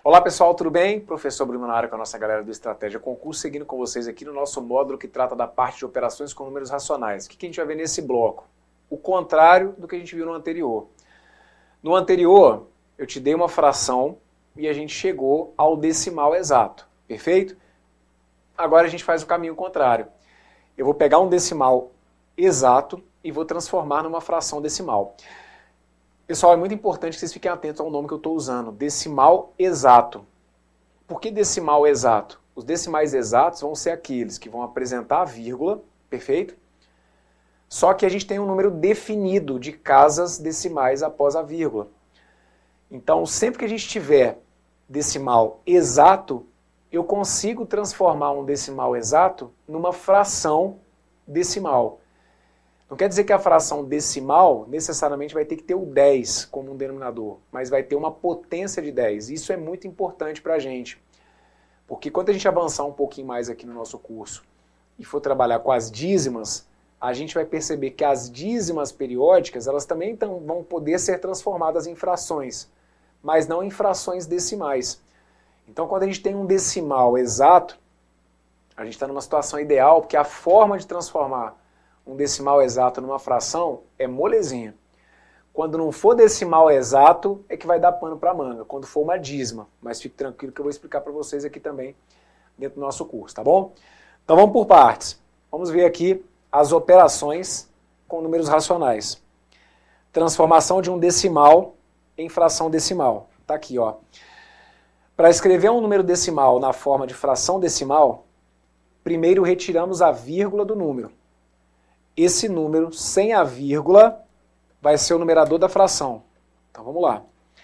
Olá pessoal, tudo bem? Professor Bruno na área com a nossa galera do Estratégia Concurso, seguindo com vocês aqui no nosso módulo que trata da parte de operações com números racionais. O que a gente vai ver nesse bloco? O contrário do que a gente viu no anterior. No anterior, eu te dei uma fração e a gente chegou ao decimal exato, perfeito? Agora a gente faz o caminho contrário. Eu vou pegar um decimal exato e vou transformar numa fração decimal. Pessoal, é muito importante que vocês fiquem atentos ao nome que eu estou usando, decimal exato. Por que decimal exato? Os decimais exatos vão ser aqueles que vão apresentar a vírgula, perfeito? Só que a gente tem um número definido de casas decimais após a vírgula. Então, sempre que a gente tiver decimal exato, eu consigo transformar um decimal exato numa fração decimal. Não quer dizer que a fração decimal necessariamente vai ter que ter o 10 como um denominador, mas vai ter uma potência de 10. Isso é muito importante para a gente, porque quando a gente avançar um pouquinho mais aqui no nosso curso e for trabalhar com as dízimas, a gente vai perceber que as dízimas periódicas elas também vão poder ser transformadas em frações, mas não em frações decimais. Então, quando a gente tem um decimal exato, a gente está numa situação ideal, porque a forma de transformar um decimal exato numa fração é molezinha. Quando não for decimal exato, é que vai dar pano para manga, quando for uma dízima. Mas fique tranquilo que eu vou explicar para vocês aqui também dentro do nosso curso, tá bom? Então vamos por partes. Vamos ver aqui as operações com números racionais. Transformação de um decimal em fração decimal. Tá aqui, ó. Para escrever um número decimal na forma de fração decimal, primeiro retiramos a vírgula do número. Esse número sem a vírgula vai ser o numerador da fração. Então vamos lá.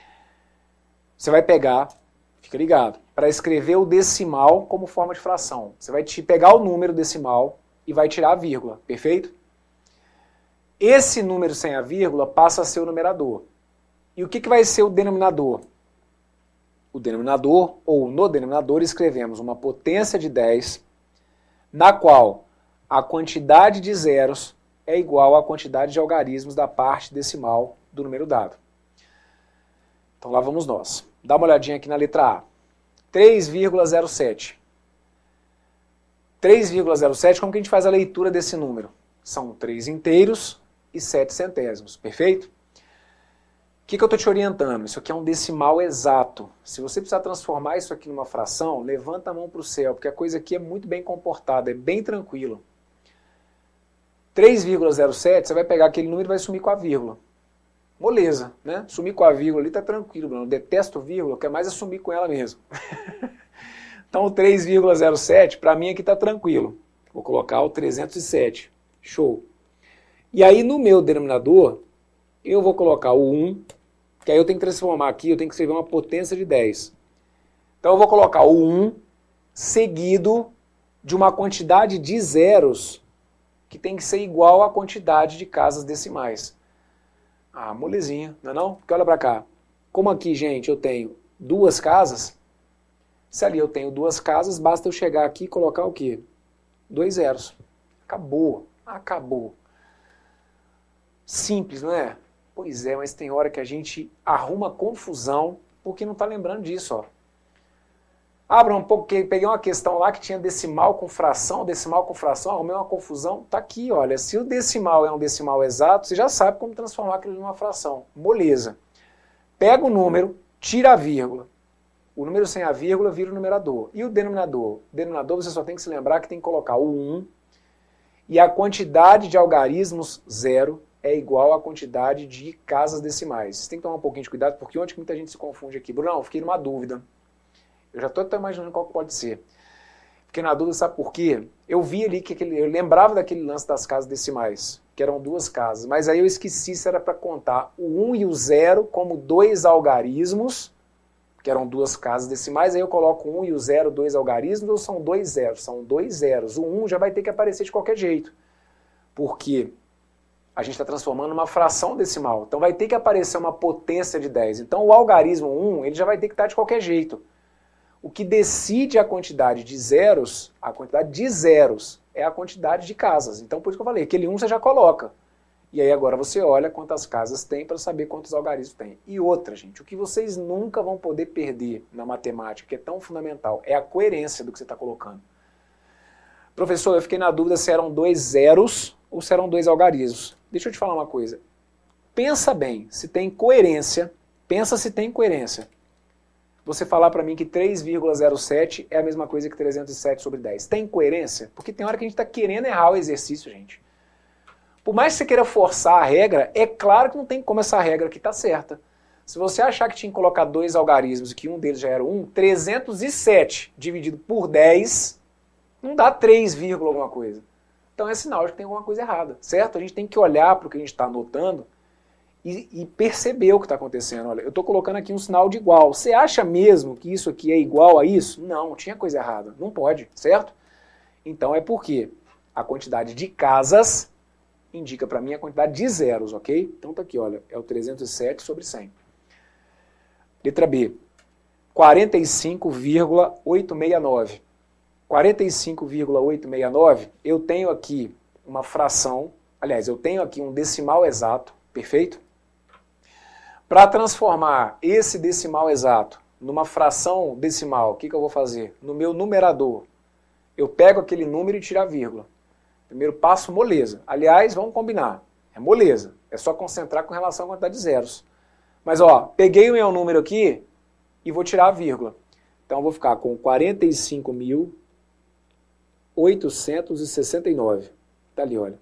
Você vai pegar, fica ligado, para escrever o decimal como forma de fração. Você vai pegar o número decimal e vai tirar a vírgula, perfeito? Esse número sem a vírgula passa a ser o numerador. E o que vai ser o denominador? O denominador, ou no denominador, escrevemos uma potência de 10, na qual a quantidade de zeros é igual à quantidade de algarismos da parte decimal do número dado. Então lá vamos nós. Dá uma olhadinha aqui na letra A. 3,07. 3,07, como que a gente faz a leitura desse número? São 3 inteiros e 7 centésimos, perfeito? O que eu estou te orientando? Isso aqui é um decimal exato. Se você precisar transformar isso aqui numa fração, levanta a mão para o céu, porque a coisa aqui é muito bem comportada, é bem tranquilo. 3,07, você vai pegar aquele número e vai sumir com a vírgula. Moleza, né? Sumir com a vírgula ali tá tranquilo, Bruno. Eu detesto vírgula, eu quero mais é sumir com ela mesmo. Então o 3,07, para mim aqui tá tranquilo. Vou colocar o 307. Show. E aí no meu denominador, eu vou colocar o 1, que aí eu tenho que transformar aqui, eu tenho que escrever uma potência de 10. Então eu vou colocar o 1 seguido de uma quantidade de zeros que tem que ser igual à quantidade de casas decimais. Ah, molezinha, não é não? Porque olha para cá. Como aqui, gente, eu tenho duas casas, se ali eu tenho duas casas, basta eu chegar aqui e colocar o quê? 2 zeros. Acabou. Acabou. Simples, não é? Pois é, mas tem hora que a gente arruma confusão porque não está lembrando disso, ó. Abra um pouco, peguei uma questão lá que tinha decimal com fração, arrumei uma confusão. Tá aqui, olha, se o decimal é um decimal exato, você já sabe como transformar aquilo numa fração. Moleza. Pega o número, tira a vírgula. O número sem a vírgula vira o numerador. E o denominador? O denominador você só tem que se lembrar que tem que colocar o 1 e a quantidade de algarismos 0 é igual à quantidade de casas decimais. Você tem que tomar um pouquinho de cuidado, porque ontem muita gente se confunde aqui. Brunão, fiquei numa dúvida. Eu já estou até imaginando qual pode ser. Fiquei na dúvida, sabe por quê? Eu vi ali que eu lembrava daquele lance das casas decimais, que eram duas casas, mas aí eu esqueci se era para contar o 1 e o 0 como 2 algarismos, que eram duas casas decimais, aí eu coloco o 1 e o 0, 2 algarismos, ou são 2 zeros? São 2 zeros. O 1 já vai ter que aparecer de qualquer jeito, porque a gente está transformando uma fração decimal, então vai ter que aparecer uma potência de 10. Então o algarismo 1 ele já vai ter que estar de qualquer jeito. O que decide a quantidade de zeros é a quantidade de casas. Então por isso que eu falei, aquele 1 você já coloca. E aí agora você olha quantas casas tem para saber quantos algarismos tem. E outra, gente, o que vocês nunca vão poder perder na matemática, que é tão fundamental, é a coerência do que você está colocando. Professor, eu fiquei na dúvida se eram 2 zeros ou se eram 2 algarismos. Deixa eu te falar uma coisa. Pensa bem, se tem coerência, pensa se tem coerência. Você falar para mim que 3,07 é a mesma coisa que 307 sobre 10. Tem coerência? Porque tem hora que a gente está querendo errar o exercício, gente. Por mais que você queira forçar a regra, é claro que não tem como essa regra aqui tá certa. Se você achar que tinha que colocar 2 algarismos e que um deles já era 1, 307 dividido por 10 não dá 3, alguma coisa. Então é sinal de que tem alguma coisa errada, certo? A gente tem que olhar para o que a gente está anotando e perceber o que está acontecendo. Olha, eu estou colocando aqui um sinal de igual. Você acha mesmo que isso aqui é igual a isso? Não, tinha coisa errada. Não pode, certo? Então é porque a quantidade de casas indica para mim a quantidade de zeros, ok? Então tá aqui, olha, é o 307 sobre 100. Letra B, 45,869. 45,869, eu tenho aqui uma fração, aliás, eu tenho aqui um decimal exato, perfeito? Para transformar esse decimal exato numa fração decimal, o que eu vou fazer? No meu numerador, eu pego aquele número e tiro a vírgula. Primeiro passo, moleza. Aliás, vamos combinar. É moleza. É só concentrar com relação à quantidade de zeros. Mas, ó, peguei o meu número aqui e vou tirar a vírgula. Então, eu vou ficar com 45.869. Tá ali, olha.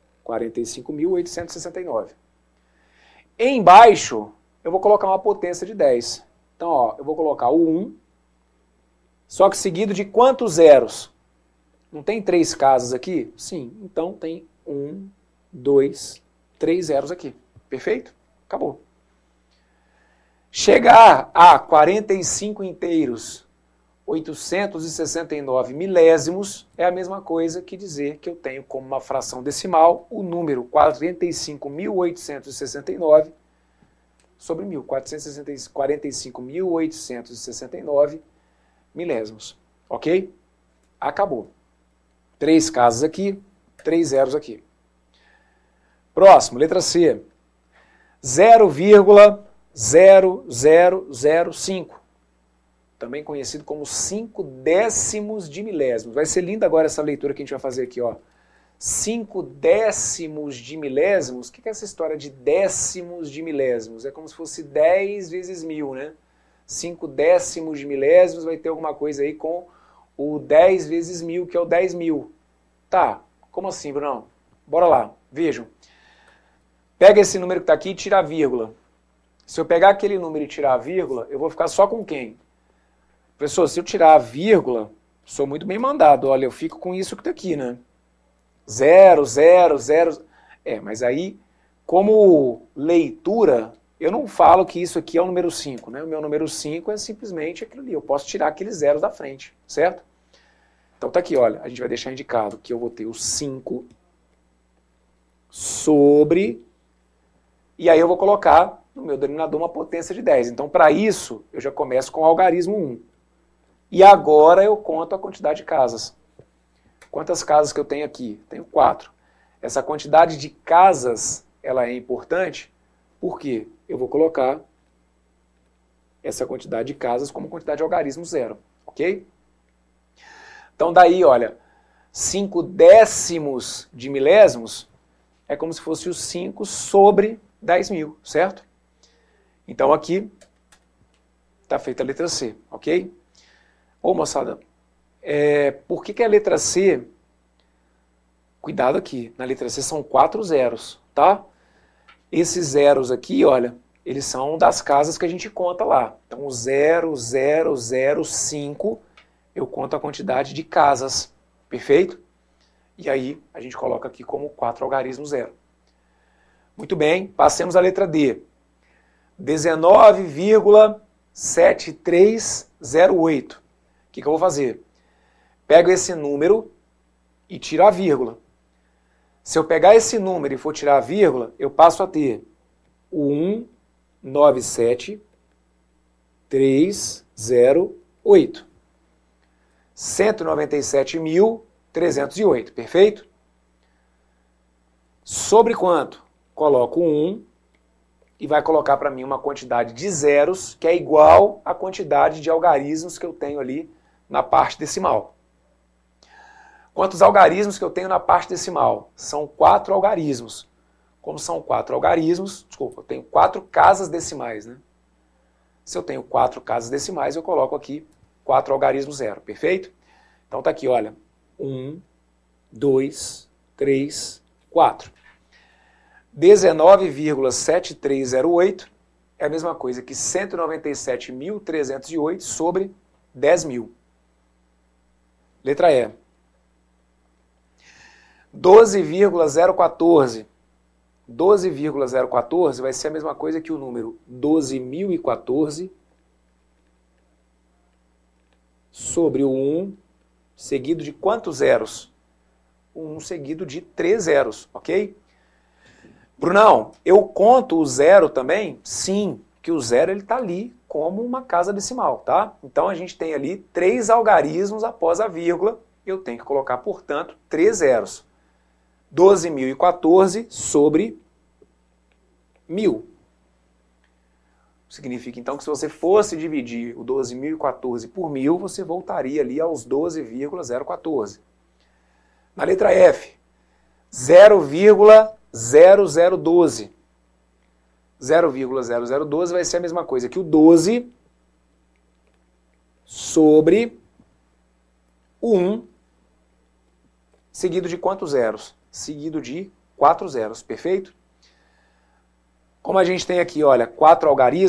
45.869. Embaixo, eu vou colocar uma potência de 10. Então, ó, eu vou colocar o 1, só que seguido de quantos zeros? Não tem 3 casas aqui? Sim, então tem 1, 2, 3 zeros aqui. Perfeito? Acabou. Chegar a 45 inteiros, 869 milésimos, é a mesma coisa que dizer que eu tenho como uma fração decimal o número 45.869 sobre 1.000. 45.869 milésimos. Ok? Acabou. 3 casas aqui, 3 zeros aqui. Próximo, letra C. 0,0005. Também conhecido como 5 décimos de milésimos. Vai ser linda agora essa leitura que a gente vai fazer aqui, ó. 5 décimos de milésimos. O que é essa história de décimos de milésimos? É como se fosse 10 vezes 1000, né? 5 décimos de milésimos vai ter alguma coisa aí com o 10 vezes 1000, que é o 10.000. Tá, como assim, Brunão? Bora lá, vejam. Pega esse número que está aqui e tira a vírgula. Se eu pegar aquele número e tirar a vírgula, eu vou ficar só com quem? Professor, se eu tirar a vírgula, sou muito bem mandado. Olha, eu fico com isso que está aqui, né? 0, 0, 0. É, mas aí, como leitura, eu não falo que isso aqui é o número 5, né? O meu número 5 é simplesmente aquilo ali. Eu posso tirar aqueles zeros da frente, certo? Então tá aqui, olha, a gente vai deixar indicado que eu vou ter o 5 sobre, e aí eu vou colocar no meu denominador uma potência de 10. Então para isso, eu já começo com o algarismo 1. E agora eu conto a quantidade de casas. Quantas casas que eu tenho aqui? Tenho 4. Essa quantidade de casas, ela é importante, porque eu vou colocar essa quantidade de casas como quantidade de algarismo 0, ok? Então daí, olha, 5 décimos de milésimos é como se fosse o 5 sobre 10.000, certo? Então aqui está feita a letra C, ok? Ô moçada, por que a letra C, cuidado aqui, na letra C são 4 zeros, tá? Esses zeros aqui, olha, eles são das casas que a gente conta lá. Então 0, 0, 0, 5... eu conto a quantidade de casas, perfeito? E aí a gente coloca aqui como 4 algarismo 0. Muito bem, passemos à letra D. 19,7308. O que eu vou fazer? Pego esse número e tiro a vírgula. Se eu pegar esse número e for tirar a vírgula, eu passo a ter o 197.308. 197.308, perfeito? Sobre quanto? coloco 1 e vai colocar para mim uma quantidade de zeros que é igual à quantidade de algarismos que eu tenho ali na parte decimal. Quantos algarismos que eu tenho na parte decimal? São 4 algarismos. Como são 4 algarismos, desculpa, eu tenho 4 casas decimais, né? Se eu tenho 4 casas decimais, eu coloco aqui 4 algarismos zero, perfeito? Então tá aqui, olha, 1, 2, 3, 4. 19,7308 é a mesma coisa que 197.308 sobre 10.000. Letra E. 12,014. 12,014 vai ser a mesma coisa que o número 12.014 sobre o 1 seguido de quantos zeros? 1 seguido de 3 zeros, ok? Brunão, eu conto o zero também? Sim, que o zero ele está ali como uma casa decimal, tá? Então a gente tem ali 3 algarismos após a vírgula, eu tenho que colocar, portanto, 3 zeros. 12.014 sobre 1.000. Significa, então, que se você fosse dividir o 12.014 por 1.000, você voltaria ali aos 12,014. Na letra F, 0,0012. 0,0012 vai ser a mesma coisa que o 12 sobre o 1, seguido de quantos zeros? Seguido de 4 zeros, perfeito? Como a gente tem aqui, olha, 4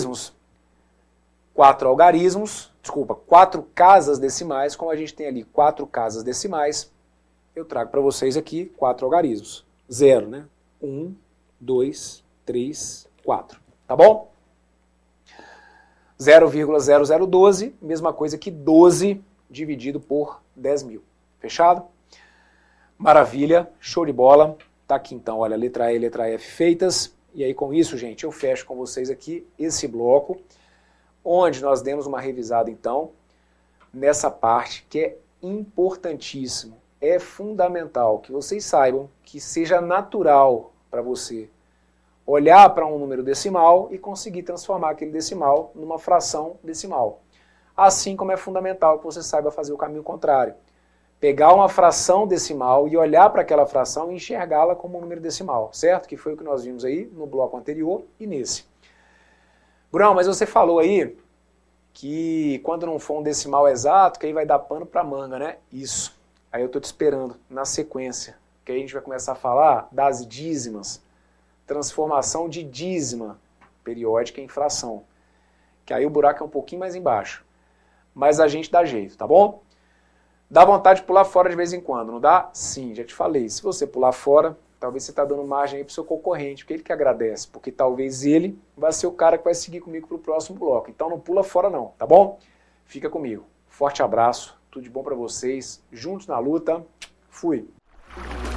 casas decimais, como a gente tem ali 4 casas decimais, eu trago para vocês aqui 4 algarismos. 0, né? 1, 2, 3, 4. Tá bom? 0,0012, mesma coisa que 12 dividido por 10.000. Fechado? Maravilha, show de bola. Tá aqui então, olha, letra E e letra F feitas. E aí com isso, gente, eu fecho com vocês aqui esse bloco, onde nós demos uma revisada então, nessa parte que é importantíssimo. É fundamental que vocês saibam que seja natural para você olhar para um número decimal e conseguir transformar aquele decimal numa fração decimal. Assim como é fundamental que você saiba fazer o caminho contrário. Pegar uma fração decimal e olhar para aquela fração e enxergá-la como um número decimal, certo? Que foi o que nós vimos aí no bloco anterior e nesse. Brunão, mas você falou aí que quando não for um decimal exato, que aí vai dar pano para manga, né? Isso. Aí eu estou te esperando na sequência, que aí a gente vai começar a falar das dízimas, transformação de dízima periódica em fração, que aí o buraco é um pouquinho mais embaixo, mas a gente dá jeito, tá bom? Dá vontade de pular fora de vez em quando, não dá? Sim, já te falei, se você pular fora, talvez você está dando margem aí para o seu concorrente, porque ele que agradece, porque talvez ele vai ser o cara que vai seguir comigo para o próximo bloco, então não pula fora não, tá bom? Fica comigo, forte abraço, tudo de bom para vocês, juntos na luta, fui!